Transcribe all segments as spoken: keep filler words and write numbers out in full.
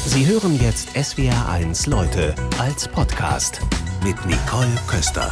Sie hören jetzt S W R eins Leute als Podcast mit Nicole Köster.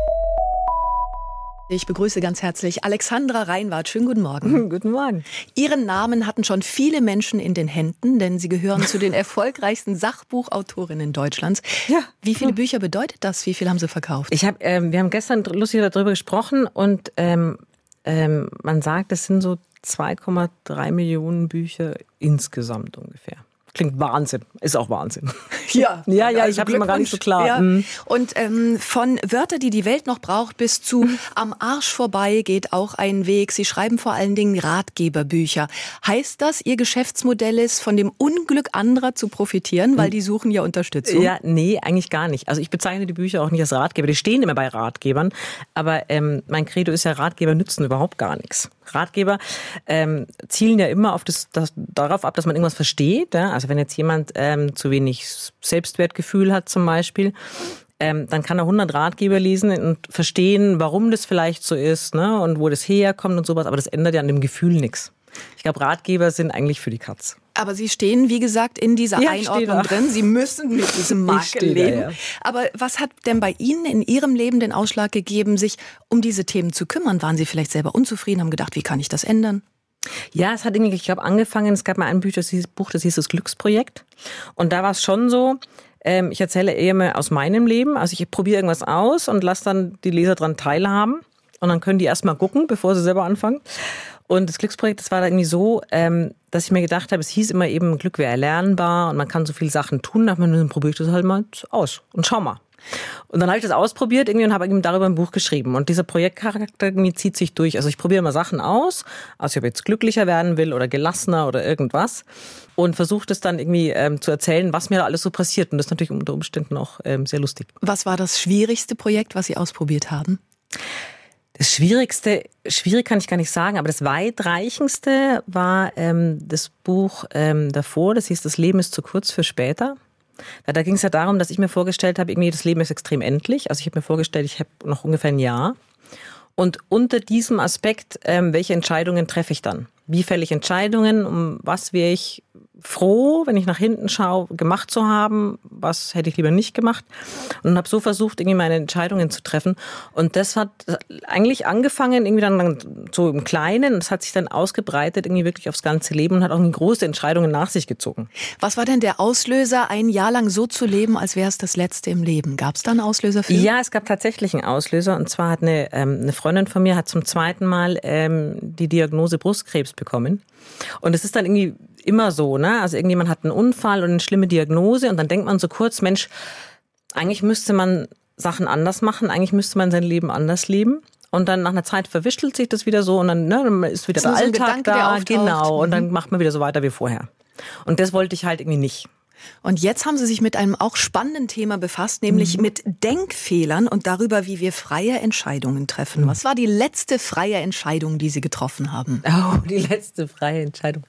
Ich begrüße ganz herzlich Alexandra Reinwarth. Schönen guten Morgen. Guten Morgen. Ihren Namen hatten schon viele Menschen in den Händen, denn Sie gehören zu den erfolgreichsten Sachbuchautorinnen Deutschlands. Ja. Wie viele Bücher bedeutet das? Wie viel haben Sie verkauft? Ich hab, ähm, wir haben gestern lustig darüber gesprochen und ähm, ähm, man sagt, es sind so zwei Komma drei Millionen Bücher insgesamt ungefähr. Klingt Wahnsinn, ist auch Wahnsinn. Ja, ja, ja, also ich habe es immer gar nicht so klar. Ja. Mhm. Und ähm, von Wörter, die die Welt noch braucht, bis zu am Arsch vorbei geht auch ein Weg. Sie schreiben vor allen Dingen Ratgeberbücher. Heißt das, Ihr Geschäftsmodell ist, von dem Unglück anderer zu profitieren, weil die suchen ja Unterstützung? Ja, nee, eigentlich gar nicht. Also ich bezeichne die Bücher auch nicht als Ratgeber. Die stehen immer bei Ratgebern. Aber ähm, mein Credo ist ja, Ratgeber nützen überhaupt gar nichts. Ratgeber ähm, zielen ja immer auf das, das, darauf ab, dass man irgendwas versteht. Ja? Also wenn jetzt jemand ähm, zu wenig Selbstwertgefühl hat zum Beispiel, ähm, dann kann er hundert Ratgeber lesen und verstehen, warum das vielleicht so ist, ne? Und wo das herkommt und sowas. Aber das ändert ja an dem Gefühl nichts. Ich glaube, Ratgeber sind eigentlich für die Katz. Aber Sie stehen, wie gesagt, in dieser ja, Einordnung drin. Sie müssen mit diesem Makel leben. Da, ja. Aber was hat denn bei Ihnen in Ihrem Leben den Ausschlag gegeben, sich um diese Themen zu kümmern? Waren Sie vielleicht selber unzufrieden, haben gedacht, wie kann ich das ändern? Ja, es hat irgendwie, ich glaube, angefangen, es gab mal ein Buch, das hieß, Buch, das hieß das Glücksprojekt. Und da war es schon so, ähm, ich erzähle eher mal aus meinem Leben. Also ich probiere irgendwas aus und lasse dann die Leser daran teilhaben. Und dann können die erst mal gucken, bevor sie selber anfangen. Und das Glücksprojekt, das war da irgendwie so, ähm, dass ich mir gedacht habe, es hieß immer eben, Glück wäre erlernbar und man kann so viele Sachen tun. Da dann probiere ich das halt mal aus und schau mal. Und dann habe ich das ausprobiert irgendwie und habe eben darüber ein Buch geschrieben. Und dieser Projektcharakter irgendwie zieht sich durch. Also ich probiere immer Sachen aus, also ob ich jetzt glücklicher werden will oder gelassener oder irgendwas. Und versuche das dann irgendwie ähm, zu erzählen, was mir da alles so passiert. Und das ist natürlich unter Umständen auch ähm, sehr lustig. Was war das schwierigste Projekt, was Sie ausprobiert haben? Das Schwierigste, schwierig kann ich gar nicht sagen, aber das weitreichendste war ähm, das Buch ähm, davor, das hieß Das Leben ist zu kurz für später. Da, da ging es ja darum, dass ich mir vorgestellt habe, irgendwie das Leben ist extrem endlich. Also ich habe mir vorgestellt, ich habe noch ungefähr ein Jahr. Und unter diesem Aspekt, ähm, welche Entscheidungen treffe ich dann? Wie fälle ich Entscheidungen? Um was wäre ich froh, wenn ich nach hinten schaue, gemacht zu haben? Was hätte ich lieber nicht gemacht? Und habe so versucht, irgendwie meine Entscheidungen zu treffen. Und das hat eigentlich angefangen, irgendwie dann so im Kleinen. Und das hat sich dann ausgebreitet, irgendwie wirklich aufs ganze Leben und hat auch große Entscheidungen nach sich gezogen. Was war denn der Auslöser, ein Jahr lang so zu leben, als wäre es das Letzte im Leben? Gab es da einen Auslöser für? Ja, es gab tatsächlich einen Auslöser. Und zwar hat eine, ähm, eine Freundin von mir hat zum zweiten Mal ähm, die Diagnose Brustkrebs bekommen. Und es ist dann irgendwie immer so, ne? Also irgendjemand hat einen Unfall und eine schlimme Diagnose und dann denkt man so kurz, Mensch, eigentlich müsste man Sachen anders machen, eigentlich müsste man sein Leben anders leben. Und dann nach einer Zeit verwischelt sich das wieder so und dann, ne, dann ist wieder ist der Alltag so Gedanke, da, genau. Und mhm. dann macht man wieder so weiter wie vorher. Und das wollte ich halt irgendwie nicht. Und jetzt haben Sie sich mit einem auch spannenden Thema befasst, nämlich mhm. mit Denkfehlern und darüber, wie wir freie Entscheidungen treffen. Mhm. Was war die letzte freie Entscheidung, die Sie getroffen haben? Oh, die letzte freie Entscheidung.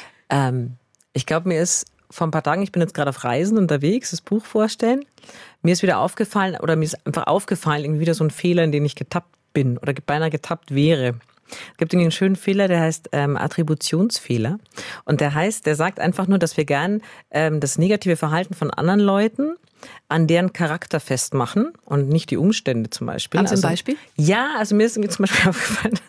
Ähm, ich glaube, mir ist vor ein paar Tagen, ich bin jetzt gerade auf Reisen unterwegs, das Buch vorstellen. Mir ist wieder aufgefallen, oder mir ist einfach aufgefallen, irgendwie wieder so ein Fehler, in den ich getappt bin oder beinahe getappt wäre. Es gibt einen schönen Fehler, der heißt ähm, Attributionsfehler. Und der heißt, der sagt einfach nur, dass wir gern ähm, das negative Verhalten von anderen Leuten an deren Charakter festmachen und nicht die Umstände zum Beispiel. Haben Sie ein also, Beispiel? Ja, also mir ist irgendwie zum Beispiel aufgefallen,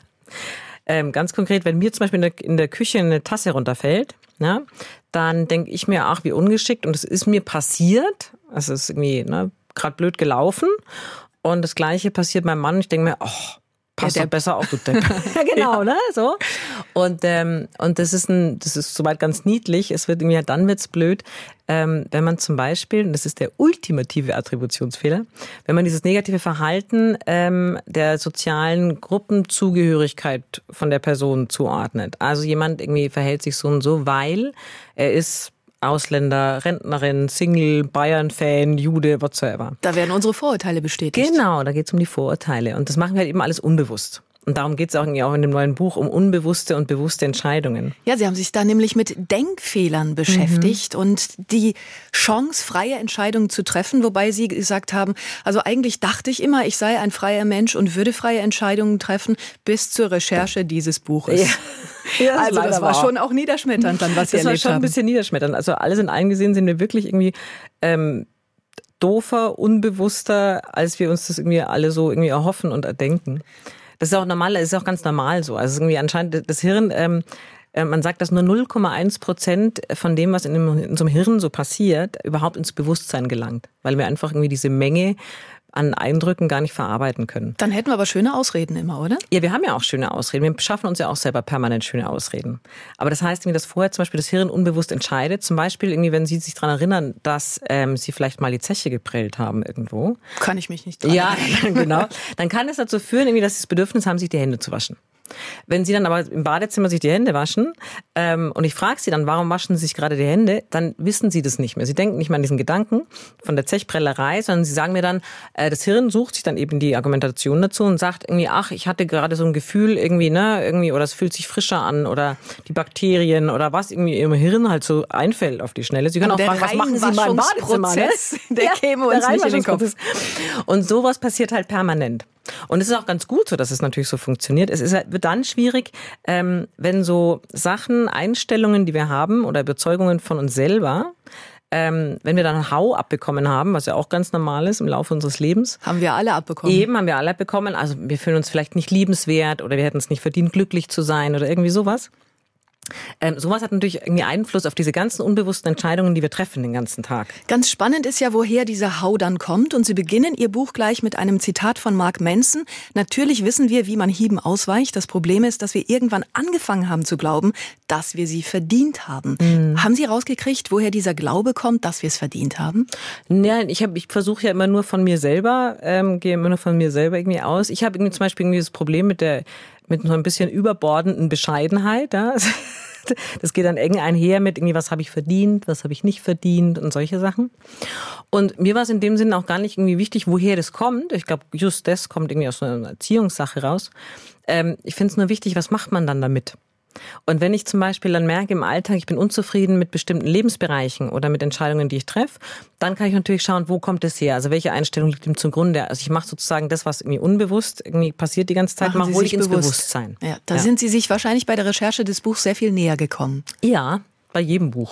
ähm, ganz konkret, wenn mir zum Beispiel in der, in der Küche eine Tasse runterfällt, ja, dann denke ich mir, ach, wie ungeschickt. Und es ist mir passiert, es ist irgendwie ne, gerade blöd gelaufen. Und das Gleiche passiert meinem Mann. Ich denke mir, ach, passt ja, doch besser auf, du Depp. Ja, genau, ja. ne, so. Und, ähm, und das ist ein, das ist soweit ganz niedlich. Es wird irgendwie, dann wird's blöd, ähm, wenn man zum Beispiel, und das ist der ultimative Attributionsfehler, wenn man dieses negative Verhalten ähm, der sozialen Gruppenzugehörigkeit von der Person zuordnet. Also jemand irgendwie verhält sich so und so, weil er ist Ausländer, Rentnerin, Single, Bayern-Fan, Jude, whatsoever. Da werden unsere Vorurteile bestätigt. Genau, da geht es um die Vorurteile. Und das machen wir halt eben alles unbewusst. Und darum geht es auch, auch in dem neuen Buch um unbewusste und bewusste Entscheidungen. Ja, Sie haben sich da nämlich mit Denkfehlern beschäftigt mhm. und die Chance, freie Entscheidungen zu treffen, wobei Sie gesagt haben, also eigentlich dachte ich immer, ich sei ein freier Mensch und würde freie Entscheidungen treffen, bis zur Recherche dieses Buches. Ja. Ja, das also das war schon auch niederschmetternd dann, was Sie erlebt haben. Das war schon ein bisschen niederschmetternd. Also alles in allem gesehen sind wir wirklich irgendwie ähm, doofer, unbewusster, als wir uns das irgendwie alle so irgendwie erhoffen und erdenken. Das ist auch normal, das ist auch ganz normal so. Also irgendwie anscheinend das Hirn, ähm, man sagt, dass nur null Komma eins Prozent von dem, was in, dem, in unserem Hirn so passiert, überhaupt ins Bewusstsein gelangt. Weil wir einfach irgendwie diese Menge an Eindrücken gar nicht verarbeiten können. Dann hätten wir aber schöne Ausreden immer, oder? Ja, wir haben ja auch schöne Ausreden. Wir schaffen uns ja auch selber permanent schöne Ausreden. Aber das heißt, dass vorher zum Beispiel das Hirn unbewusst entscheidet. Zum Beispiel, irgendwie, wenn Sie sich daran erinnern, dass ähm, Sie vielleicht mal die Zeche geprellt haben irgendwo. Kann ich mich nicht dran Ja, genau. Dann kann es dazu führen, irgendwie, dass Sie das Bedürfnis haben, sich die Hände zu waschen. Wenn Sie dann aber im Badezimmer sich die Hände waschen ähm, und ich frage Sie dann, warum waschen Sie sich gerade die Hände, dann wissen Sie das nicht mehr. Sie denken nicht mehr an diesen Gedanken von der Zechprellerei, sondern Sie sagen mir dann, äh, das Hirn sucht sich dann eben die Argumentation dazu und sagt irgendwie, ach, ich hatte gerade so ein Gefühl irgendwie, ne, irgendwie, oder es fühlt sich frischer an oder die Bakterien oder was irgendwie im Hirn halt so einfällt auf die Schnelle. Sie können auch fragen, was machen Sie mal im Badezimmer? Ne? Der ja, käme uns der nicht in den Kopf. Und sowas passiert halt permanent. Und es ist auch ganz gut so, dass es natürlich so funktioniert. Es ist, wird dann schwierig, ähm, wenn so Sachen, Einstellungen, die wir haben oder Überzeugungen von uns selber, ähm, wenn wir dann einen Hau abbekommen haben, was ja auch ganz normal ist im Laufe unseres Lebens. Haben wir alle abbekommen. Eben, haben wir alle abbekommen. Also wir fühlen uns vielleicht nicht liebenswert oder wir hätten es nicht verdient, glücklich zu sein oder irgendwie sowas. Ähm, sowas hat natürlich irgendwie Einfluss auf diese ganzen unbewussten Entscheidungen, die wir treffen den ganzen Tag. Ganz spannend ist ja, woher dieser Hau dann kommt. Und Sie beginnen Ihr Buch gleich mit einem Zitat von Mark Manson. Natürlich wissen wir, wie man Hieben ausweicht. Das Problem ist, dass wir irgendwann angefangen haben zu glauben, dass wir sie verdient haben. Mhm. Haben Sie rausgekriegt, woher dieser Glaube kommt, dass wir es verdient haben? Ja, ich, hab, ich versuche ja immer nur von mir selber, ähm, gehe immer nur von mir selber irgendwie aus. Ich habe irgendwie zum Beispiel irgendwie das Problem mit der mit so ein bisschen überbordenden Bescheidenheit. Ja. Das geht dann eng einher mit irgendwie, was habe ich verdient, was habe ich nicht verdient und solche Sachen. Und mir war es in dem Sinne auch gar nicht irgendwie wichtig, woher das kommt. Ich glaube, just das kommt irgendwie aus einer Erziehungssache raus. Ähm, ich finde es nur wichtig, was macht man dann damit? Und wenn ich zum Beispiel dann merke im Alltag, ich bin unzufrieden mit bestimmten Lebensbereichen oder mit Entscheidungen, die ich treffe, dann kann ich natürlich schauen, wo kommt es her? Also welche Einstellung liegt ihm zugrunde? Also ich mache sozusagen das, was irgendwie unbewusst irgendwie passiert die ganze Zeit, mache hole ich ins bewusst. Bewusstsein. Ja, da ja. sind Sie sich wahrscheinlich bei der Recherche des Buchs sehr viel näher gekommen. Ja, bei jedem Buch.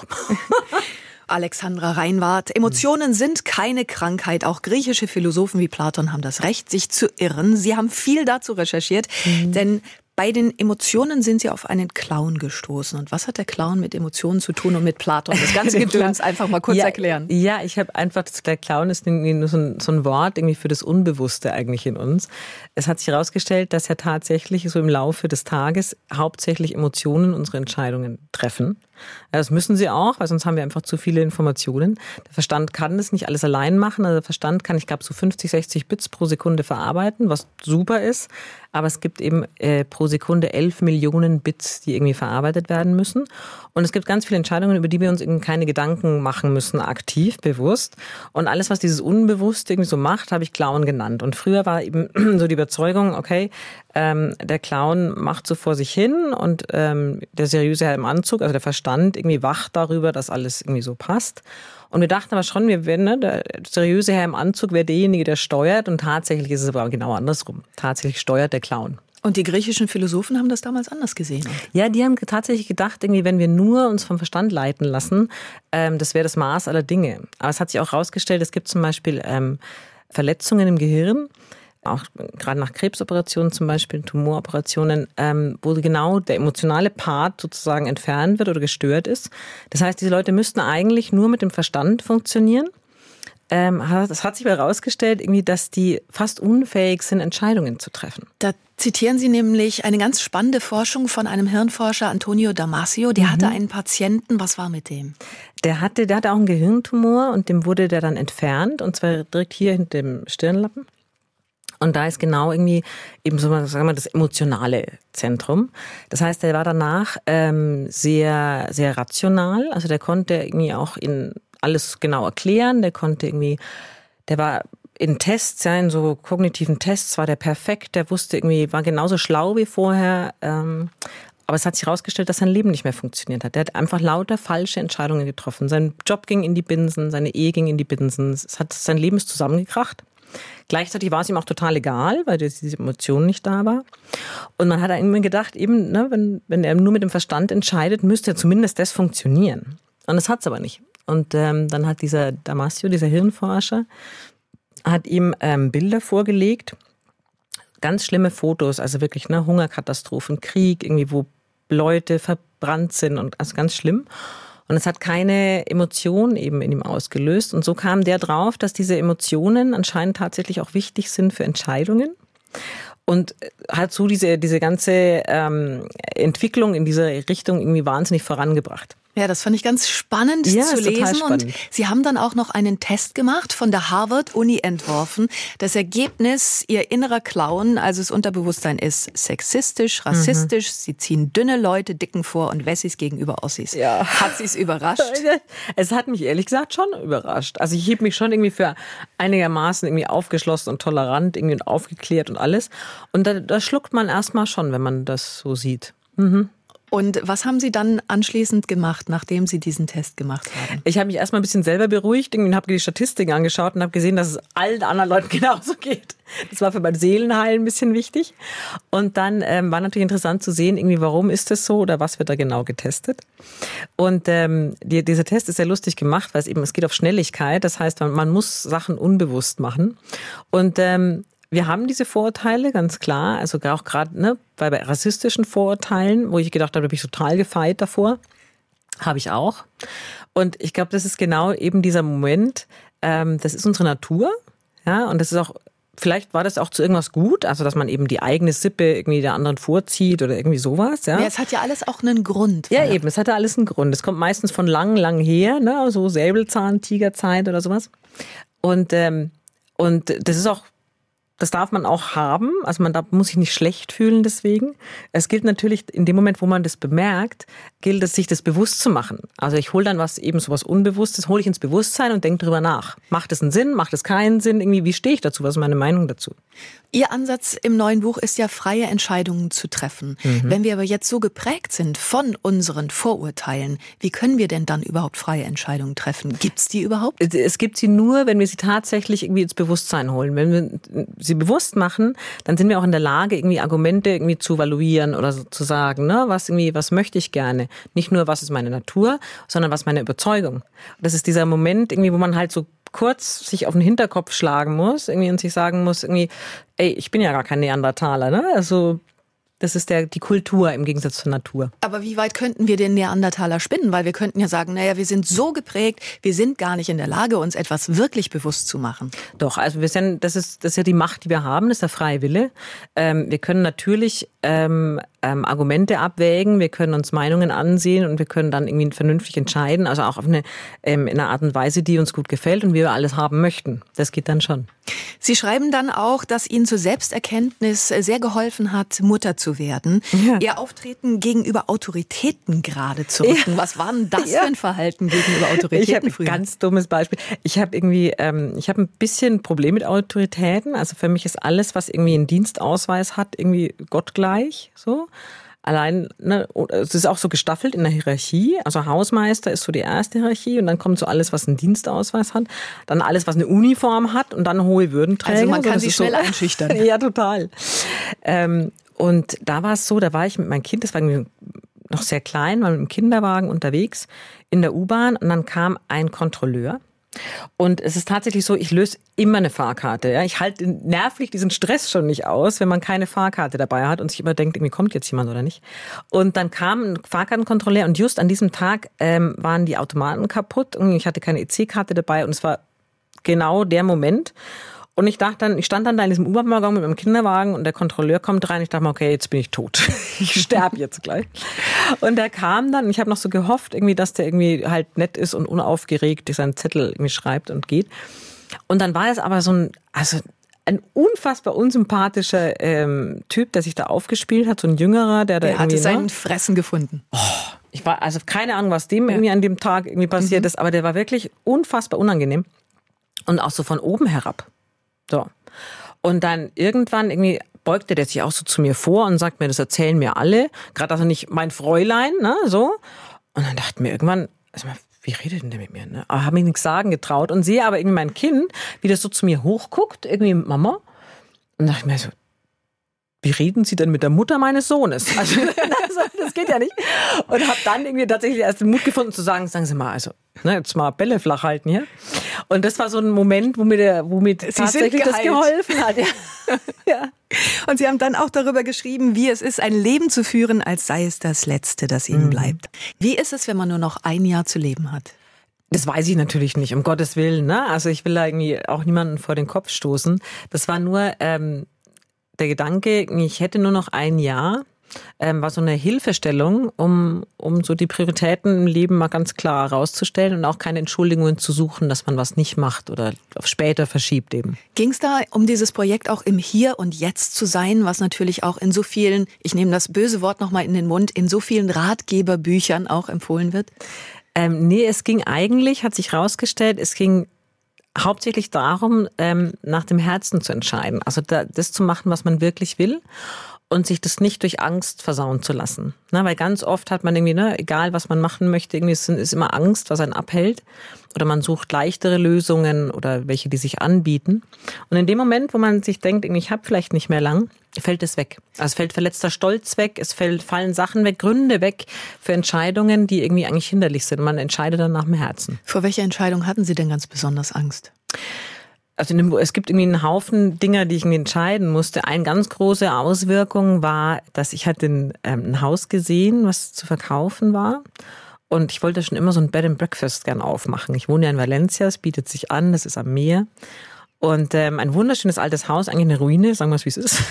Alexandra Reinwarth. Emotionen sind keine Krankheit. Auch griechische Philosophen wie Platon haben das Recht, sich zu irren. Sie haben viel dazu recherchiert, mhm. denn bei den Emotionen sind Sie auf einen Clown gestoßen. Und was hat der Clown mit Emotionen zu tun und mit Platon? Das ganze Gedöns einfach mal kurz ja, erklären. Ja, ich habe einfach, der Clown ist irgendwie nur so ein, so ein Wort irgendwie für das Unbewusste eigentlich in uns. Es hat sich herausgestellt, dass ja tatsächlich so im Laufe des Tages hauptsächlich Emotionen unsere Entscheidungen treffen. Das müssen sie auch, weil sonst haben wir einfach zu viele Informationen. Der Verstand kann das nicht alles allein machen. Also der Verstand kann, ich glaube, so fünfzig, sechzig Bits pro Sekunde verarbeiten, was super ist. Aber es gibt eben äh, pro Sekunde elf Millionen Bits, die irgendwie verarbeitet werden müssen. Und es gibt ganz viele Entscheidungen, über die wir uns eben keine Gedanken machen müssen, aktiv, bewusst. Und alles, was dieses Unbewusst irgendwie so macht, habe ich Clown genannt. Und früher war eben so die Überzeugung, okay, ähm, der Clown macht so vor sich hin und ähm, der seriöse Herr im Anzug, also der Verstand, irgendwie wacht darüber, dass alles irgendwie so passt. Und wir dachten aber schon, wir werden, ne, der seriöse Herr im Anzug wäre derjenige, der steuert. Und tatsächlich ist es aber genau andersrum. Tatsächlich steuert der Clown. Und die griechischen Philosophen haben das damals anders gesehen? Ja, die haben tatsächlich gedacht, irgendwie, wenn wir nur uns vom Verstand leiten lassen, ähm, das wäre das Maß aller Dinge. Aber es hat sich auch herausgestellt, es gibt zum Beispiel ähm, Verletzungen im Gehirn, auch gerade nach Krebsoperationen zum Beispiel, Tumoroperationen, ähm, wo genau der emotionale Part sozusagen entfernt wird oder gestört ist. Das heißt, diese Leute müssten eigentlich nur mit dem Verstand funktionieren. Ähm, das hat sich aber herausgestellt, irgendwie, dass die fast unfähig sind, Entscheidungen zu treffen. Da zitieren Sie nämlich eine ganz spannende Forschung von einem Hirnforscher, Antonio Damasio. Der mhm. hatte einen Patienten. Was war mit dem? Der hatte, der hatte auch einen Gehirntumor und dem wurde der dann entfernt, und zwar direkt hier hinter dem Stirnlappen. Und da ist genau irgendwie eben so, sagen wir mal, das emotionale Zentrum. Das heißt, der war danach ähm, sehr, sehr rational. Also der konnte irgendwie auch in alles genau erklären. Der konnte irgendwie, der war in Tests, ja, in so kognitiven Tests war der perfekt, der wusste irgendwie, war genauso schlau wie vorher, ähm, aber es hat sich herausgestellt, dass sein Leben nicht mehr funktioniert hat. Der hat einfach lauter falsche Entscheidungen getroffen. Sein Job ging in die Binsen, seine Ehe ging in die Binsen. Es hat sein Leben ist zusammengekracht. Gleichzeitig war es ihm auch total egal, weil diese Emotion nicht da war. Und man hat immer gedacht, eben, ne, wenn, wenn er nur mit dem Verstand entscheidet, müsste ja zumindest das funktionieren. Und das hat es aber nicht. Und ähm, dann hat dieser Damasio, dieser Hirnforscher, hat ihm ähm, Bilder vorgelegt, ganz schlimme Fotos, also wirklich ne, Hungerkatastrophen, Krieg, irgendwie wo Leute verbrannt sind und also ganz schlimm. Und es hat keine Emotion eben in ihm ausgelöst. Und so kam der drauf, dass diese Emotionen anscheinend tatsächlich auch wichtig sind für Entscheidungen. Und hat so diese, diese ganze ähm, Entwicklung in diese Richtung irgendwie wahnsinnig vorangebracht. Ja, das fand ich ganz spannend ja, zu lesen. Und Sie haben dann auch noch einen Test gemacht, von der Harvard-Uni entworfen. Das Ergebnis, Ihr innerer Clown, also das Unterbewusstsein ist sexistisch, rassistisch. Mhm. Sie ziehen dünne Leute Dicken vor und Wessis gegenüber Ossis. Ja. Hat Sie es überrascht? Es hat mich ehrlich gesagt schon überrascht. Also ich hielt mich schon irgendwie für einigermaßen irgendwie aufgeschlossen und tolerant irgendwie und aufgeklärt und alles. Und da, da schluckt man erstmal schon, wenn man das so sieht. Mhm. Und was haben Sie dann anschließend gemacht, nachdem Sie diesen Test gemacht haben? Ich habe mich erstmal ein bisschen selber beruhigt und habe die Statistiken angeschaut und habe gesehen, dass es allen anderen Leuten genauso geht. Das war für mein Seelenheil ein bisschen wichtig. Und dann ähm, war natürlich interessant zu sehen, irgendwie, warum ist das so oder was wird da genau getestet. Und ähm, die, dieser Test ist sehr lustig gemacht, weil es eben, es geht auf Schnelligkeit. Das heißt, man, man muss Sachen unbewusst machen. Und ähm, wir haben diese Vorurteile, ganz klar, also auch gerade ne, bei, bei rassistischen Vorurteilen, wo ich gedacht habe, da bin ich total gefeit davor, habe ich auch. Und ich glaube, das ist genau eben dieser Moment, ähm, das ist unsere Natur, ja, und das ist auch, vielleicht war das auch zu irgendwas gut, also dass man eben die eigene Sippe irgendwie der anderen vorzieht oder irgendwie sowas, ja. Ja, es hat ja alles auch einen Grund. Ja, eben, es hatte alles einen Grund. Es kommt meistens von lang, lang her, ne, so Säbelzahn, Tigerzeit oder sowas. Und ähm, und das ist auch Das darf man auch haben, also man darf, muss sich nicht schlecht fühlen deswegen. Es gilt natürlich in dem Moment, wo man das bemerkt, gilt es, sich das bewusst zu machen. Also ich hole dann was, eben sowas Unbewusstes, hole ich ins Bewusstsein und denke drüber nach. Macht es einen Sinn, macht es keinen Sinn? Irgendwie, wie stehe ich dazu? Was ist meine Meinung dazu? Ihr Ansatz im neuen Buch ist ja, freie Entscheidungen zu treffen. Mhm. Wenn wir aber jetzt so geprägt sind von unseren Vorurteilen, wie können wir denn dann überhaupt freie Entscheidungen treffen? Gibt es die überhaupt? Es gibt sie nur, wenn wir sie tatsächlich irgendwie ins Bewusstsein holen. Wenn wir sie bewusst machen, dann sind wir auch in der Lage, irgendwie Argumente irgendwie zu evaluieren oder so zu sagen, ne, was irgendwie, was möchte ich gerne? Nicht nur, was ist meine Natur, sondern was ist meine Überzeugung. Das ist dieser Moment irgendwie, wo man halt so kurz sich auf den Hinterkopf schlagen muss, irgendwie und sich sagen muss, irgendwie, ey, ich bin ja gar kein Neandertaler, ne? Also das ist der, die Kultur im Gegensatz zur Natur. Aber wie weit könnten wir den Neandertaler spinnen? Weil wir könnten ja sagen, naja, wir sind so geprägt, wir sind gar nicht in der Lage, uns etwas wirklich bewusst zu machen. Doch, also wir sind, das ist, das ist ja die Macht, die wir haben, das ist der freie Wille. Ähm, wir können natürlich ähm, ähm, Argumente abwägen, wir können uns Meinungen ansehen und wir können dann irgendwie vernünftig entscheiden, also auch auf eine, ähm, in einer Art und Weise, die uns gut gefällt und wir alles haben möchten. Das geht dann schon. Sie schreiben dann auch, dass Ihnen zur Selbsterkenntnis sehr geholfen hat, Mutter zu werden. Ja. Ihr Auftreten gegenüber Autoritäten gerade zu rücken. Ja. Was war denn das ja. für ein Verhalten gegenüber Autoritäten ich habe früher? Ein ganz dummes Beispiel. Ich habe irgendwie, ähm, ich habe ein bisschen ein Problem mit Autoritäten. Also für mich ist alles, was irgendwie einen Dienstausweis hat, irgendwie gottgleich. So. Allein, ne, es ist auch so gestaffelt in der Hierarchie. Also Hausmeister ist so die erste Hierarchie und dann kommt so alles, was einen Dienstausweis hat. Dann alles, was eine Uniform hat und dann hohe Würdenträger. Also man kann also sie schnell so einschüchtern. Ja, total. Ähm, und da war es so, da war ich mit meinem Kind, das war irgendwie noch sehr klein, war mit dem Kinderwagen unterwegs in der U-Bahn und dann kam ein Kontrolleur. Und es ist tatsächlich so, ich löse immer eine Fahrkarte. Ja? Ich halte nervlich diesen Stress schon nicht aus, wenn man keine Fahrkarte dabei hat und sich immer denkt, irgendwie kommt jetzt jemand oder nicht. Und dann kam ein Fahrkartenkontrolleur und just an diesem Tag ähm, waren die Automaten kaputt und ich hatte keine E C-Karte dabei und es war genau der Moment. Und ich dachte dann, ich stand dann da in diesem U-Bahn-Waggon mit meinem Kinderwagen und der Kontrolleur kommt rein. Ich dachte mir, okay, jetzt bin ich tot. Ich sterbe jetzt gleich. Und der kam dann und ich habe noch so gehofft, irgendwie, dass der irgendwie halt nett ist und unaufgeregt seinen Zettel irgendwie schreibt und geht. Und dann war es aber so ein, also ein unfassbar unsympathischer ähm, Typ, der sich da aufgespielt hat, so ein Jüngerer, der da der irgendwie... Der hatte seinen ne? Fressen gefunden. Oh, ich war, also keine Ahnung, was dem ja. irgendwie an dem Tag irgendwie passiert mhm. ist, aber der war wirklich unfassbar unangenehm. Und auch so von oben herab. So. Und dann irgendwann irgendwie beugte der sich auch so zu mir vor und sagt mir, das erzählen mir alle. Gerade also nicht mein Fräulein, ne, so. Und dann dachte mir irgendwann, also wie redet denn der mit mir, ne? Aber habe mich nichts sagen getraut und sehe aber irgendwie mein Kind, wie das so zu mir hochguckt, irgendwie mit Mama. Und dachte mir so, wie reden Sie denn mit der Mutter meines Sohnes? Also, das geht ja nicht. Und habe dann irgendwie tatsächlich erst den Mut gefunden zu sagen, sagen Sie mal, also ne, jetzt mal Bälle flach halten hier. Und das war so ein Moment, wo mir, der, wo mir tatsächlich das geholfen hat. Ja. Ja. Und Sie haben dann auch darüber geschrieben, wie es ist, ein Leben zu führen, als sei es das Letzte, das Ihnen mhm. bleibt. Wie ist es, wenn man nur noch ein Jahr zu leben hat? Das weiß ich natürlich nicht, um Gottes Willen. Ne? Also ich will da irgendwie auch niemanden vor den Kopf stoßen. Das war nur ähm, der Gedanke, ich hätte nur noch ein Jahr. Ähm, war so eine Hilfestellung, um, um so die Prioritäten im Leben mal ganz klar herauszustellen und auch keine Entschuldigungen zu suchen, dass man was nicht macht oder auf später verschiebt eben. Ging es da um dieses Projekt auch im Hier und Jetzt zu sein, was natürlich auch in so vielen, ich nehme das böse Wort nochmal in den Mund, in so vielen Ratgeberbüchern auch empfohlen wird? Ähm, nee, es ging eigentlich, hat sich rausgestellt, es ging hauptsächlich darum, ähm, nach dem Herzen zu entscheiden. Also da, das zu machen, was man wirklich will. Und sich das nicht durch Angst versauen zu lassen. Na, weil ganz oft hat man irgendwie, ne, egal was man machen möchte, irgendwie ist, ist immer Angst, was einen abhält. Oder man sucht leichtere Lösungen oder welche, die sich anbieten. Und in dem Moment, wo man sich denkt, irgendwie, ich habe vielleicht nicht mehr lang, fällt es weg. Also es fällt verletzter Stolz weg, es fällt, fallen Sachen weg, Gründe weg für Entscheidungen, die irgendwie eigentlich hinderlich sind. Man entscheidet dann nach dem Herzen. Vor welcher Entscheidung hatten Sie denn ganz besonders Angst? Also es gibt irgendwie einen Haufen Dinger, die ich mir entscheiden musste. Eine ganz große Auswirkung war, dass ich hatte ein, ähm, ein Haus gesehen, was zu verkaufen war. Und ich wollte schon immer so ein Bed and Breakfast gern aufmachen. Ich wohne ja in Valencia, es bietet sich an, das ist am Meer. Und ähm, ein wunderschönes altes Haus, eigentlich eine Ruine, sagen wir es, wie es ist.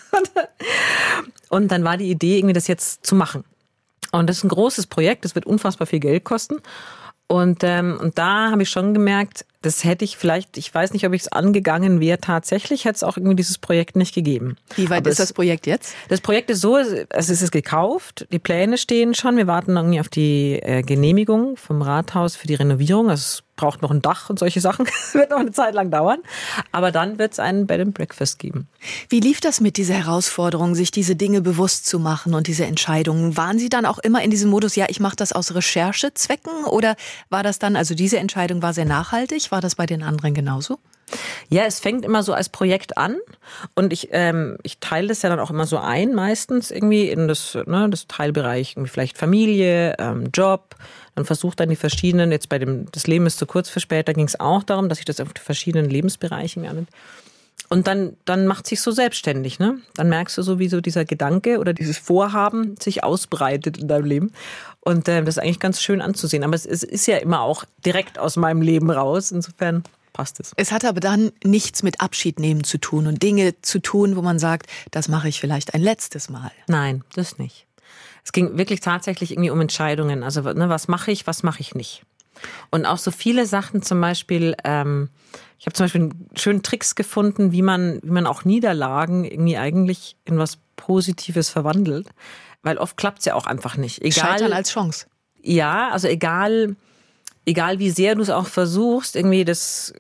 Und dann war die Idee, irgendwie das jetzt zu machen. Und das ist ein großes Projekt, das wird unfassbar viel Geld kosten. Und, ähm, und da habe ich schon gemerkt, das hätte ich vielleicht, ich weiß nicht, ob ich es angegangen wäre, tatsächlich hätte es auch irgendwie dieses Projekt nicht gegeben. Wie weit Aber ist es, das Projekt jetzt? Das Projekt ist so, es ist gekauft, die Pläne stehen schon, wir warten irgendwie auf die äh, Genehmigung vom Rathaus für die Renovierung, also es braucht noch ein Dach und solche Sachen, das wird noch eine Zeit lang dauern, aber dann wird es einen Bed and Breakfast geben. Wie lief das mit dieser Herausforderung, sich diese Dinge bewusst zu machen und diese Entscheidungen? Waren Sie dann auch immer in diesem Modus, ja, ich mache das aus Recherchezwecken oder war das dann, also diese Entscheidung war sehr nachhaltig? War das bei den anderen genauso? Ja, es fängt immer so als Projekt an und ich ähm, ich teile das ja dann auch immer so ein, meistens irgendwie in das, ne, das Teilbereich, irgendwie vielleicht Familie, ähm, Job, dann versucht dann die verschiedenen, jetzt bei dem, das Leben ist zu kurz für später, ging es auch darum, dass ich das auf die verschiedenen Lebensbereiche mir annimmt. Und dann, dann macht sich so selbstständig, ne? Dann merkst du so, wie so dieser Gedanke oder dieses Vorhaben sich ausbreitet in deinem Leben. Und äh, das ist eigentlich ganz schön anzusehen. Aber es, es ist ja immer auch direkt aus meinem Leben raus. Insofern passt es. Es hat aber dann nichts mit Abschied nehmen zu tun und Dinge zu tun, wo man sagt, das mache ich vielleicht ein letztes Mal. Nein, das nicht. Es ging wirklich tatsächlich irgendwie um Entscheidungen. Also ne, was mache ich, was mache ich nicht. Und auch so viele Sachen, zum Beispiel, ähm, ich habe zum Beispiel schöne Tricks gefunden, wie man, wie man auch Niederlagen irgendwie eigentlich in was Positives verwandelt. Weil oft klappt es ja auch einfach nicht. Egal, Scheitern als Chance. Ja, also egal, egal wie sehr du es auch versuchst, irgendwie das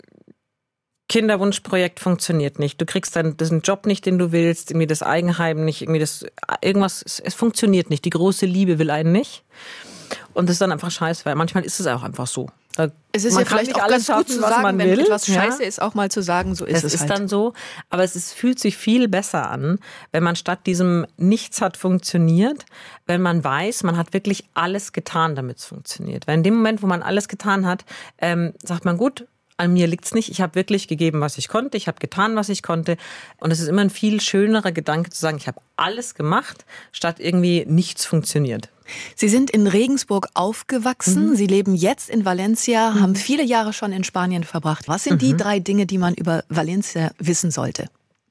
Kinderwunschprojekt funktioniert nicht. Du kriegst dann den Job nicht, den du willst, irgendwie das Eigenheim nicht, irgendwie das, irgendwas, es, es funktioniert nicht. Die große Liebe will einen nicht. Und das ist dann einfach scheiße, weil manchmal ist es auch einfach so. Da, es ist ja vielleicht auch ganz gut zu sagen, wenn etwas scheiße ist, auch mal zu sagen, so ist es halt. Das ist dann so, aber es ist, fühlt sich viel besser an, wenn man statt diesem Nichts hat funktioniert, wenn man weiß, man hat wirklich alles getan, damit es funktioniert. Weil in dem Moment, wo man alles getan hat, ähm, sagt man, gut, an mir liegt's nicht. Ich habe wirklich gegeben, was ich konnte. Ich habe getan, was ich konnte. Und es ist immer ein viel schönerer Gedanke zu sagen, ich habe alles gemacht, statt irgendwie nichts funktioniert. Sie sind in Regensburg aufgewachsen. Mhm. Sie leben jetzt in Valencia, mhm. haben viele Jahre schon in Spanien verbracht. Was sind mhm. die drei Dinge, die man über Valencia wissen sollte?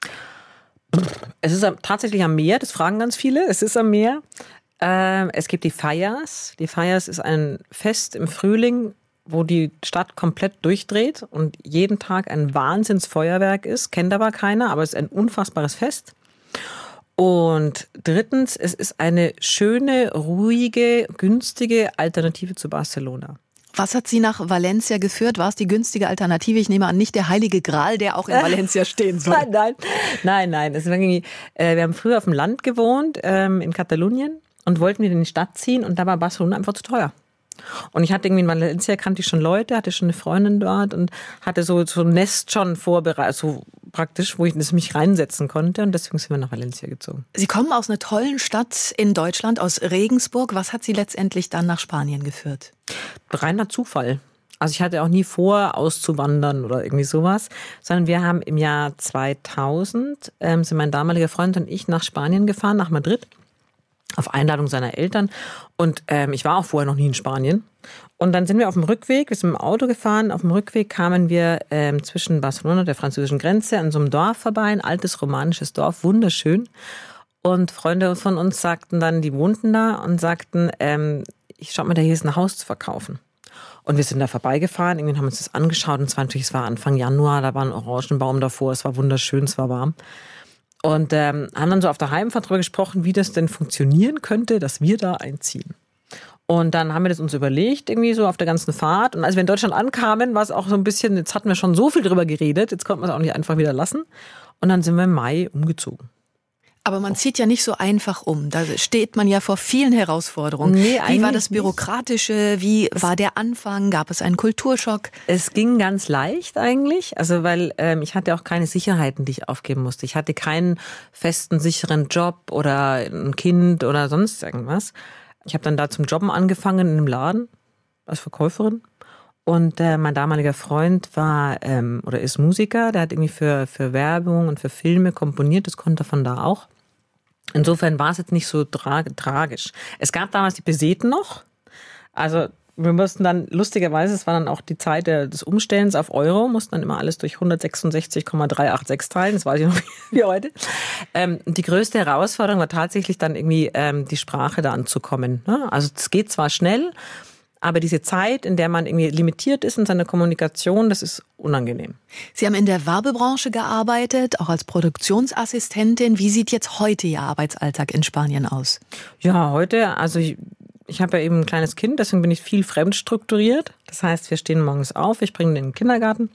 Es ist tatsächlich am Meer. Das fragen ganz viele. Es ist am Meer. Es gibt die Fallas. Die Fallas ist ein Fest im Frühling, wo die Stadt komplett durchdreht und jeden Tag ein Wahnsinnsfeuerwerk ist. Kennt aber keiner, aber es ist ein unfassbares Fest. Und drittens, es ist eine schöne, ruhige, günstige Alternative zu Barcelona. Was hat Sie nach Valencia geführt? War es die günstige Alternative? Ich nehme an, nicht der heilige Gral, der auch in Valencia stehen soll. Nein, nein, nein, nein. Es war irgendwie, äh, wir haben früher auf dem Land gewohnt, ähm, in Katalonien, und wollten wieder in die Stadt ziehen, und da war Barcelona einfach zu teuer. Und ich hatte irgendwie in Valencia, kannte ich schon Leute, hatte schon eine Freundin dort und hatte so, so ein Nest schon vorbereitet, so praktisch, wo ich das mich reinsetzen konnte, und deswegen sind wir nach Valencia gezogen. Sie kommen aus einer tollen Stadt in Deutschland, aus Regensburg. Was hat Sie letztendlich dann nach Spanien geführt? Reiner Zufall. Also ich hatte auch nie vor, auszuwandern oder irgendwie sowas, sondern wir haben im Jahr zweitausend, ähm, sind mein damaliger Freund und ich nach Spanien gefahren, nach Madrid, auf Einladung seiner Eltern. Und ähm, ich war auch vorher noch nie in Spanien. Und dann sind wir auf dem Rückweg, wir sind mit dem Auto gefahren, auf dem Rückweg kamen wir ähm, zwischen Barcelona und der französischen Grenze an so einem Dorf vorbei, ein altes romanisches Dorf, wunderschön. Und Freunde von uns sagten dann, die wohnten da, und sagten, ähm, ich schau mal, da hier ist ein Haus zu verkaufen. Und wir sind da vorbeigefahren, irgendwie haben uns das angeschaut, und es war natürlich, es war Anfang Januar, da war ein Orangenbaum davor, es war wunderschön, es war warm. Und ähm, haben dann so auf der Heimfahrt darüber gesprochen, wie das denn funktionieren könnte, dass wir da einziehen. Und dann haben wir das uns überlegt, irgendwie so auf der ganzen Fahrt. Und als wir in Deutschland ankamen, war es auch so ein bisschen, jetzt hatten wir schon so viel drüber geredet, jetzt konnten wir es auch nicht einfach wieder lassen. Und dann sind wir im Mai umgezogen. Aber man zieht ja nicht so einfach um. Da steht man ja vor vielen Herausforderungen. Nee, wie war das Bürokratische? Wie war der Anfang? Gab es einen Kulturschock? Es ging ganz leicht eigentlich. Also weil ähm, ich hatte auch keine Sicherheiten, die ich aufgeben musste. Ich hatte keinen festen, sicheren Job oder ein Kind oder sonst irgendwas. Ich habe dann da zum Jobben angefangen in einem Laden als Verkäuferin. Und äh, mein damaliger Freund war ähm, oder ist Musiker, der hat irgendwie für, für Werbung und für Filme komponiert, das konnte er von da auch. Insofern war es jetzt nicht so tra- tragisch. Es gab damals die Peseten noch, also wir mussten dann, lustigerweise, es war dann auch die Zeit des Umstellens auf Euro, mussten dann immer alles durch hundertsechsundsechzig Komma dreihundertsechzig teilen, das weiß ich noch wie heute. Ähm, die größte Herausforderung war tatsächlich dann irgendwie ähm, die Sprache da anzukommen. Ne? Also es geht zwar schnell, aber diese Zeit, in der man irgendwie limitiert ist in seiner Kommunikation, das ist unangenehm. Sie haben in der Werbebranche gearbeitet, auch als Produktionsassistentin. Wie sieht jetzt heute Ihr Arbeitsalltag in Spanien aus? Ja, heute, also ich, ich habe ja eben ein kleines Kind, deswegen bin ich viel fremdstrukturiert. Das heißt, wir stehen morgens auf, ich bringe den in den Kindergarten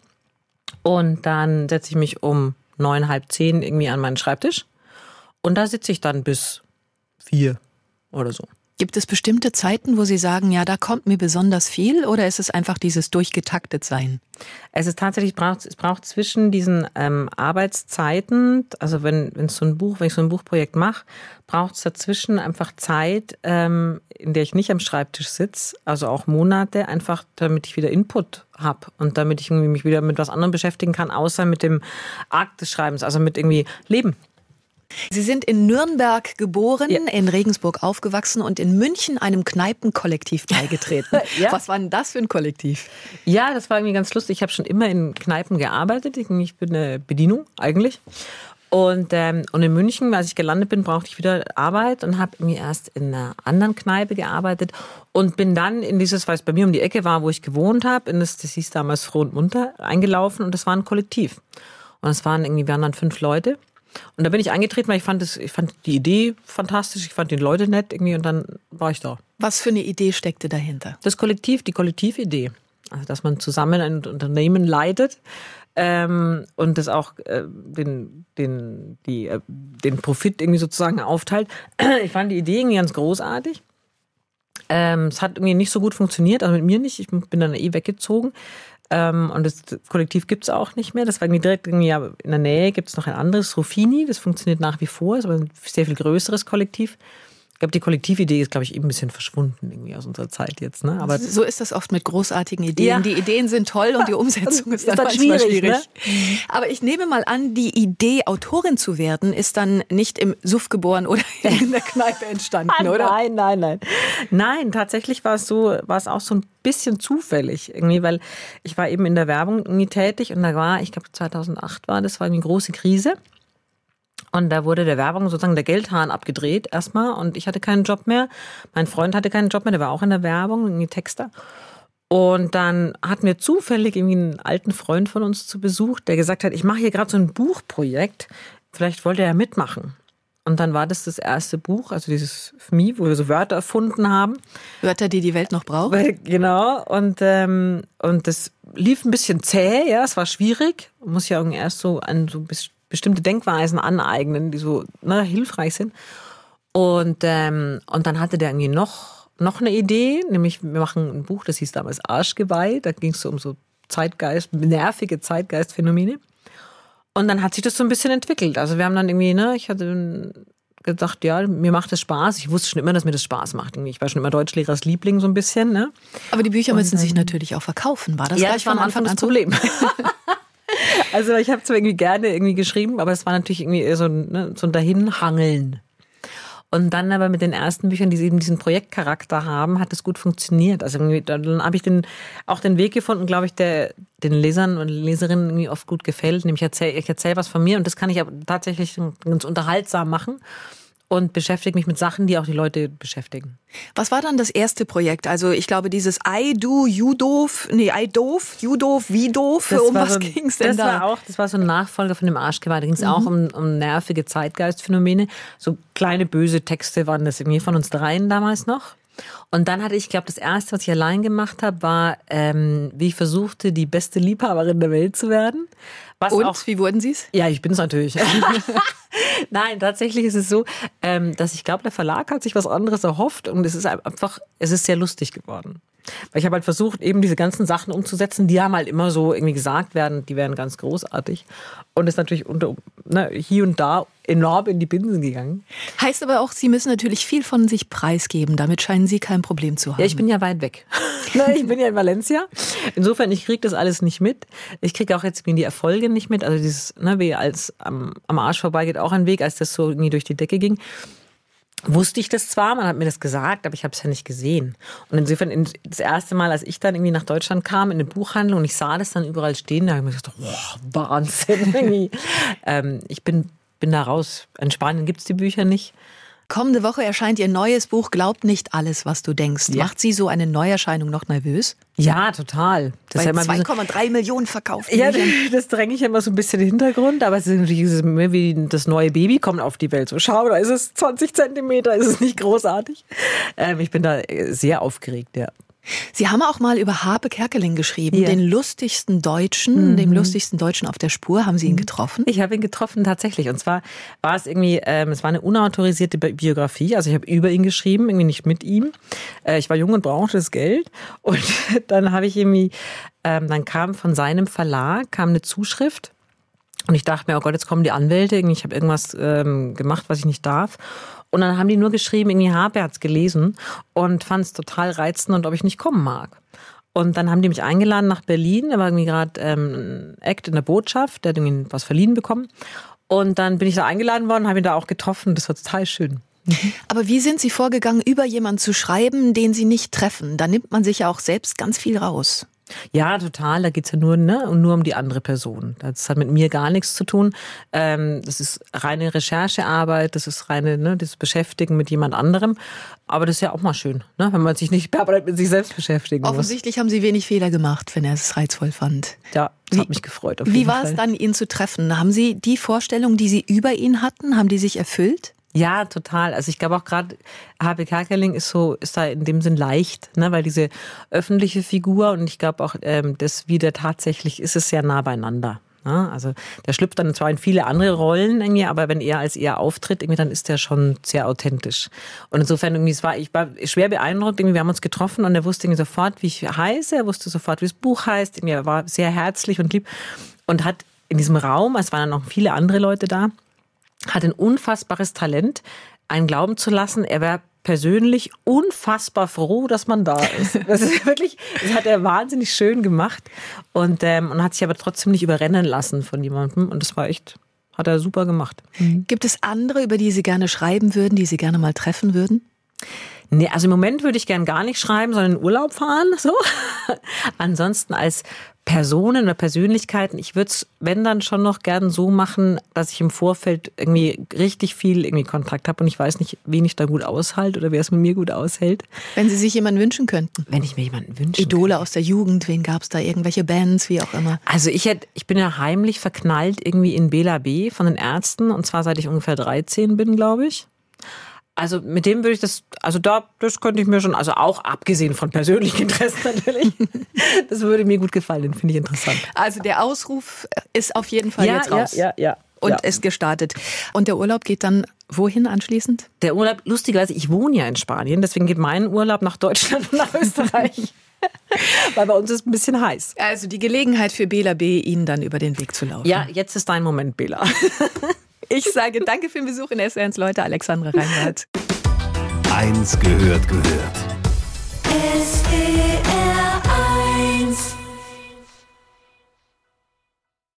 und dann setze ich mich um neun, halb zehn irgendwie an meinen Schreibtisch und da sitze ich dann bis vier oder so. Gibt es bestimmte Zeiten, wo Sie sagen, ja, da kommt mir besonders viel, oder ist es einfach dieses durchgetaktet sein? Es ist tatsächlich, es braucht zwischen diesen ähm, Arbeitszeiten, also wenn, wenn so ein Buch, wenn ich so ein Buchprojekt mache, braucht es dazwischen einfach Zeit, ähm, in der ich nicht am Schreibtisch sitze, also auch Monate, einfach damit ich wieder Input habe und damit ich irgendwie mich wieder mit was anderem beschäftigen kann, außer mit dem Akt des Schreibens, also mit irgendwie Leben. Sie sind in Nürnberg geboren, ja. in Regensburg aufgewachsen und in München einem Kneipenkollektiv beigetreten. ja. Was war denn das für ein Kollektiv? Ja, das war irgendwie ganz lustig. Ich habe schon immer in Kneipen gearbeitet. Ich bin eine Bedienung eigentlich. Und, ähm, und in München, als ich gelandet bin, brauchte ich wieder Arbeit und habe irgendwie erst in einer anderen Kneipe gearbeitet und bin dann in dieses, weil es bei mir um die Ecke war, wo ich gewohnt habe, in das, das hieß damals Froh und Munter, eingelaufen, und das war ein Kollektiv. Und es waren irgendwie, wir waren dann fünf Leute. Und da bin ich eingetreten, weil ich fand, das, ich fand die Idee fantastisch, ich fand die Leute nett irgendwie, und dann war ich da. Was für eine Idee steckte dahinter? Das Kollektiv, die Kollektividee. Also, dass man zusammen ein Unternehmen leitet ähm, und das auch äh, den, den, die, äh, den Profit irgendwie sozusagen aufteilt. Ich fand die Idee irgendwie ganz großartig. Ähm, es hat irgendwie nicht so gut funktioniert, also mit mir nicht. Ich bin dann eh weggezogen. Ähm, und das Kollektiv gibt es auch nicht mehr. Das war irgendwie direkt irgendwie, ja, in der Nähe gibt es noch ein anderes, Ruffini, das funktioniert nach wie vor, ist aber ein sehr viel größeres Kollektiv. Ich glaube, die Kollektividee ist, glaube ich, eben ein bisschen verschwunden irgendwie aus unserer Zeit jetzt. Ne? Aber so ist das oft mit großartigen Ideen. Ja. Die Ideen sind toll und die Umsetzung ist, ist dann, dann schwierig. schwierig. Ne? Aber ich nehme mal an, die Idee, Autorin zu werden, ist dann nicht im Suff geboren oder in der Kneipe entstanden, oder? Nein, nein, nein. Nein, tatsächlich war es so, war es auch so ein bisschen zufällig irgendwie, weil ich war eben in der Werbung irgendwie tätig und da war, ich glaube zweitausendacht war, das war eine große Krise. Und da wurde der Werbung sozusagen der Geldhahn abgedreht erstmal und ich hatte keinen Job mehr. Mein Freund hatte keinen Job mehr, der war auch in der Werbung, irgendwie Texter. Und dann hatten wir zufällig irgendwie einen alten Freund von uns zu Besuch, der gesagt hat, ich mache hier gerade so ein Buchprojekt, vielleicht wollte er mitmachen. Und dann war das das erste Buch, also dieses F M I, wo wir so Wörter erfunden haben. Wörter, die die Welt noch braucht? Genau. Und, ähm, und das lief ein bisschen zäh, ja, es war schwierig. Man muss ja irgendwie erst so an so bestimmte Denkweisen aneignen, die so ne, hilfreich sind. Und, ähm, und dann hatte der irgendwie noch, noch eine Idee, nämlich wir machen ein Buch, das hieß damals Arschgeweih. Da ging es so um so Zeitgeist, nervige Zeitgeistphänomene. Und dann hat sich das so ein bisschen entwickelt. Also wir haben dann irgendwie, ne, ich hatte gedacht, ja, mir macht das Spaß. Ich wusste schon immer, dass mir das Spaß macht. Ich war schon immer Deutschlehrers Liebling so ein bisschen, ne. Aber die Bücher und, müssen sich natürlich auch verkaufen. War das ja, gleich das war von am Anfang Anfang das Problem. Also ich habe zwar irgendwie gerne irgendwie geschrieben, aber es war natürlich irgendwie so ein, ne, so ein Dahinhangeln. Und dann aber mit den ersten Büchern, die eben diesen Projektcharakter haben, hat es gut funktioniert. Also irgendwie, dann habe ich den, auch den Weg gefunden, glaube ich, der den Lesern und Leserinnen irgendwie oft gut gefällt. Nämlich ich erzähle ich erzähl was von mir und das kann ich aber tatsächlich ganz unterhaltsam machen und beschäftige mich mit Sachen, die auch die Leute beschäftigen. Was war dann das erste Projekt? Also ich glaube, dieses I do, you doof, nee, I doof, you doof, wie doof, Das um war was so, ging's denn das da? War auch, das war so ein Nachfolger von dem Arschgeweih. Da ging es mhm. auch um, um nervige Zeitgeistphänomene. So kleine böse Texte waren das irgendwie von uns dreien damals noch. Und dann hatte ich, glaube das erste, was ich allein gemacht habe, war, ähm, wie ich versuchte, die beste Liebhaberin der Welt zu werden. Was Und, auch, wie wurden Sie es? Ja, ich bin es natürlich. Nein, tatsächlich ist es so, ähm, dass ich glaube, der Verlag hat sich was anderes erhofft und es ist einfach, es ist sehr lustig geworden. Weil ich habe halt versucht, eben diese ganzen Sachen umzusetzen, die haben halt immer so irgendwie gesagt werden, die wären ganz großartig. Und ist natürlich unter, ne, hier und da enorm in die Binsen gegangen. Heißt aber auch, Sie müssen natürlich viel von sich preisgeben. Damit scheinen Sie kein Problem zu haben. Ja, ich bin ja weit weg. Ich bin ja in Valencia. Insofern, ich kriege das alles nicht mit. Ich kriege auch jetzt die Erfolge nicht mit. Also dieses, ne, wie als am, am Arsch vorbeigeht auch ein Weg, als das so irgendwie durch die Decke ging. Wusste ich das zwar, man hat mir das gesagt, aber ich habe es ja nicht gesehen. Und insofern, das erste Mal, als ich dann irgendwie nach Deutschland kam, in eine Buchhandlung und ich sah das dann überall stehen, da habe ich mir gedacht, wow, Wahnsinn. ähm, ich bin, bin da raus. In Spanien gibt es die Bücher nicht. Kommende Woche erscheint Ihr neues Buch Glaub nicht alles, was du denkst. Ja. Macht Sie so eine Neuerscheinung noch nervös? Ja, total. Das ist ja zwei Komma drei Millionen verkauft. Ja, das dränge ich immer so ein bisschen in den Hintergrund, aber es ist natürlich wie das neue Baby kommt auf die Welt. So, schau, da ist es zwanzig Zentimeter, ist es nicht großartig. Ähm, ich bin da sehr aufgeregt, ja. Sie haben auch mal über Harpe Kerkeling geschrieben, ja. Den lustigsten Deutschen, mhm. dem lustigsten Deutschen auf der Spur. Haben Sie ihn getroffen? Ich habe ihn getroffen, tatsächlich. Und zwar war es irgendwie, ähm, es war eine unautorisierte Biografie. Also ich habe über ihn geschrieben, irgendwie nicht mit ihm. Äh, ich war jung und brauchte das Geld. Und dann habe ich irgendwie, ähm, dann kam von seinem Verlag, kam eine Zuschrift. Und ich dachte mir, oh Gott, jetzt kommen die Anwälte. Ich habe irgendwas ähm, gemacht, was ich nicht darf. Und dann haben die nur geschrieben, irgendwie Harpe hat's gelesen und fand es total reizend und ob ich nicht kommen mag. Und dann haben die mich eingeladen nach Berlin. Da war irgendwie gerade ähm, ein Act in der Botschaft, der hat irgendwie was verliehen bekommen. Und dann bin ich da eingeladen worden, habe ihn da auch getroffen. Das war total schön. Aber wie sind Sie vorgegangen, über jemanden zu schreiben, den Sie nicht treffen? Da nimmt man sich ja auch selbst ganz viel raus. Ja, total. Da geht's ja nur, ne, nur um die andere Person. Das hat mit mir gar nichts zu tun. Ähm, das ist reine Recherchearbeit, das ist reine, ne, das Beschäftigen mit jemand anderem. Aber das ist ja auch mal schön, ne, wenn man sich nicht permanent mit sich selbst beschäftigen muss. Offensichtlich haben Sie wenig Fehler gemacht, wenn er es reizvoll fand. Ja, das wie, hat mich gefreut. Auf jeden wie war Fall. es dann, ihn zu treffen? Haben Sie die Vorstellung, die Sie über ihn hatten, haben die sich erfüllt? Ja, total. Also ich glaube auch gerade Harpe Kerkeling ist so, ist da in dem Sinn leicht, ne, weil diese öffentliche Figur und ich glaube auch ähm, das, wie der tatsächlich ist, ist sehr nah beieinander. Ne? Also der schlüpft dann zwar in viele andere Rollen irgendwie, aber wenn er als er auftritt, irgendwie, dann ist der schon sehr authentisch. Und insofern irgendwie, es war, ich war schwer beeindruckt. Irgendwie, wir haben uns getroffen und er wusste irgendwie sofort, wie ich heiße, er wusste sofort, wie das Buch heißt. Irgendwie, er war sehr herzlich und lieb und hat in diesem Raum, es waren dann noch viele andere Leute da, hat ein unfassbares Talent, einen glauben zu lassen, er wäre persönlich unfassbar froh, dass man da ist. Das ist wirklich, das hat er wahnsinnig schön gemacht und, ähm, und hat sich aber trotzdem nicht überrennen lassen von jemandem und das war echt, hat er super gemacht. Mhm. Gibt es andere, über die Sie gerne schreiben würden, die Sie gerne mal treffen würden? Nee, also im Moment würde ich gern gar nicht schreiben, sondern in Urlaub fahren. So. Ansonsten als Personen oder Persönlichkeiten, ich würde es, wenn dann schon noch gern so machen, dass ich im Vorfeld irgendwie richtig viel irgendwie Kontakt habe und ich weiß nicht, wen ich da gut aushalte oder wer es mit mir gut aushält. Wenn Sie sich jemanden wünschen könnten? Wenn ich mir jemanden wünsche. Idole aus der Jugend, wen gab es da? Irgendwelche Bands, wie auch immer? Also ich hätte, ich bin ja heimlich verknallt irgendwie in Bela B. von den Ärzten und zwar seit ich ungefähr dreizehn bin, glaube ich. Also mit dem würde ich das, also da, das könnte ich mir schon, also auch abgesehen von persönlichen Interessen natürlich, das würde mir gut gefallen, den finde ich interessant. Also der Ausruf ist auf jeden Fall ja, jetzt raus. Ja, ja, ja. Und ja. ist gestartet. Und der Urlaub geht dann wohin anschließend? Der Urlaub, lustigerweise, ich wohne ja in Spanien, deswegen geht mein Urlaub nach Deutschland und nach Österreich. Weil bei uns ist es ein bisschen heiß. Also die Gelegenheit für Bela B., Ihnen dann über den Weg zu laufen. Ja, jetzt ist dein Moment, Bela. Ich sage danke für den Besuch in S W R eins Leute, Alexandra Reinhardt. Eins gehört gehört.